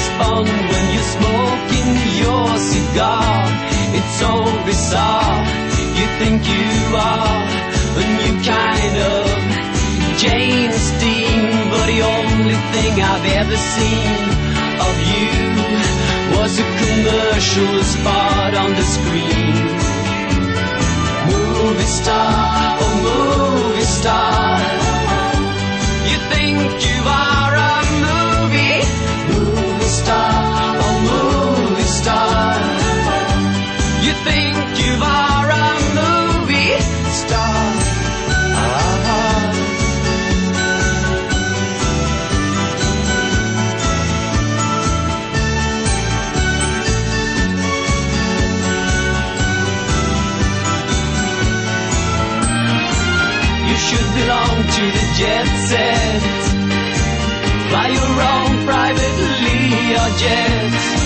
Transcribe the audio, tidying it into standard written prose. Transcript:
is fun when you're smoking your cigar. It's so bizarre, you think you are a new kind of Jane Austen, but the only thing I've ever seen of you was a commercial spot on the screen. Movie star, oh movie star, you think you are a movie star, oh movie star, you think you are a movie star. You should belong to the jet set, fly your own private Learjet.